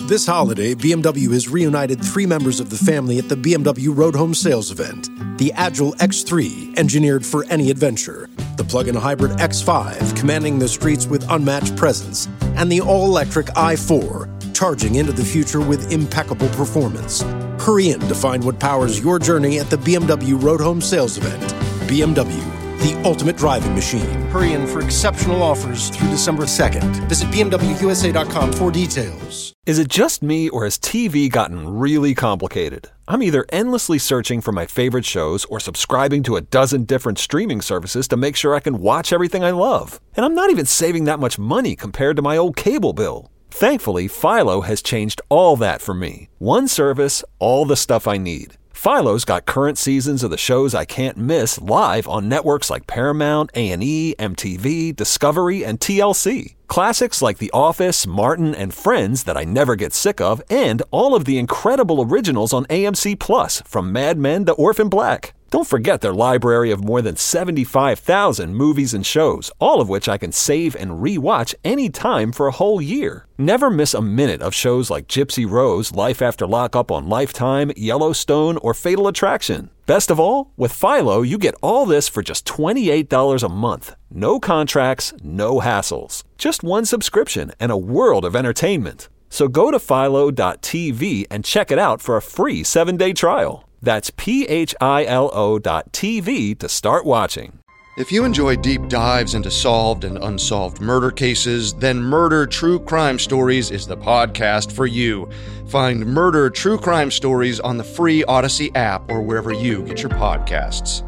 This holiday, BMW has reunited 3 members of the family at the BMW Road Home Sales event. The Agile X3, engineered for any adventure. The plug-in hybrid X5, commanding the streets with unmatched presence. And the all-electric i4, charging into the future with impeccable performance. Hurry in to find what powers your journey at the BMW Road Home Sales event. BMW, the ultimate driving machine. Hurry in for exceptional offers through December 2nd. Visit BMWUSA.com for details. Is it just me, or has TV gotten really complicated? I'm either endlessly searching for my favorite shows or subscribing to a dozen different streaming services to make sure I can watch everything I love. And I'm not even saving that much money compared to my old cable bill. Thankfully, Philo has changed all that for me. One service, all the stuff I need. Philo's got current seasons of the shows I can't miss live on networks like Paramount, A&E, MTV, Discovery, and TLC. Classics like The Office, Martin, and Friends that I never get sick of, and all of the incredible originals on AMC+, from Mad Men to Orphan Black. Don't forget their library of more than 75,000 movies and shows, all of which I can save and re-watch anytime for a whole year. Never miss a minute of shows like Gypsy Rose, Life After Lockup on Lifetime, Yellowstone, or Fatal Attraction. Best of all, with Philo, you get all this for just $28 a month. No contracts, no hassles. Just one subscription and a world of entertainment. So go to philo.tv and check it out for a free 7-day trial. That's philo.tv to start watching. If you enjoy deep dives into solved and unsolved murder cases, then Murder True Crime Stories is the podcast for you. Find Murder True Crime Stories on the free Odyssey app or wherever you get your podcasts.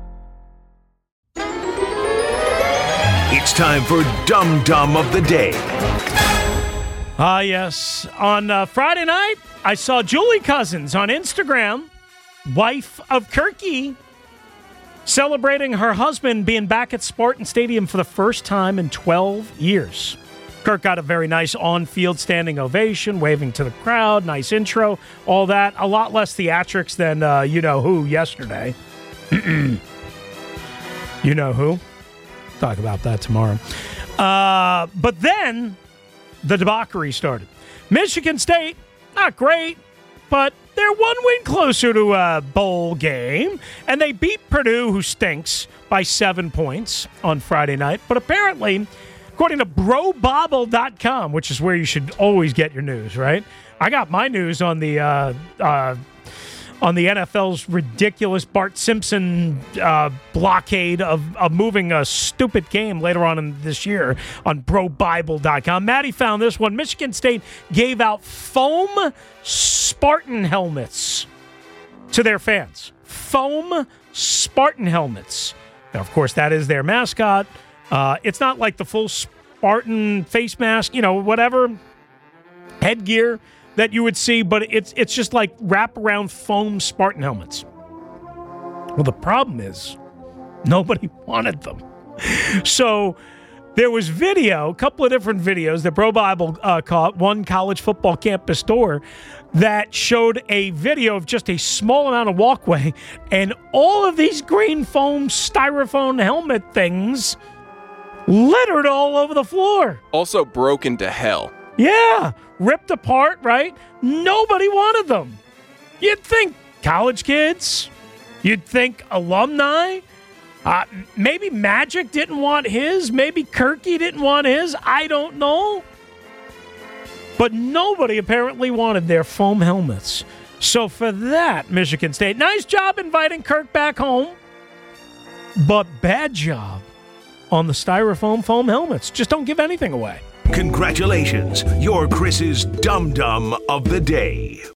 It's time for Dum Dum of the Day. Yes. On Friday night, I saw Julie Cousins on Instagram, wife of Kirky, celebrating her husband being back at Spartan Stadium for the first time in 12 years. Kirk got a very nice on-field standing ovation, waving to the crowd, nice intro, all that. A lot less theatrics than you-know-who yesterday. You-know-who? Talk about that tomorrow. But then the debauchery started. Michigan State, not great, but they're one win closer to a bowl game, and they beat Purdue, who stinks, by 7 points on Friday night. But apparently, according to BroBobble.com, which is where you should always get your news, right? I got my news on the NFL's ridiculous Bart Simpson blockade of moving a stupid game later on in this year on BroBible.com. Maddie found this one. Michigan State gave out foam Spartan helmets to their fans. Foam Spartan helmets. Now, of course, that is their mascot. It's not like the full Spartan face mask, whatever headgear that you would see, but it's just like wraparound foam Spartan helmets. Well, the problem is nobody wanted them. So there was a couple of different videos that BroBible caught, one college football campus store, that showed a video of just a small amount of walkway and all of these green foam styrofoam helmet things littered all over the floor. Also broken to hell. Yeah, ripped apart, right? Nobody wanted them. You'd think college kids. You'd think alumni. Maybe Magic didn't want his. Maybe Kirky didn't want his. I don't know. But nobody apparently wanted their foam helmets. So for that, Michigan State, nice job inviting Kirk back home, but bad job on the styrofoam foam helmets. Just don't give anything away. Congratulations, you're Chris's Dum Dum of the Day.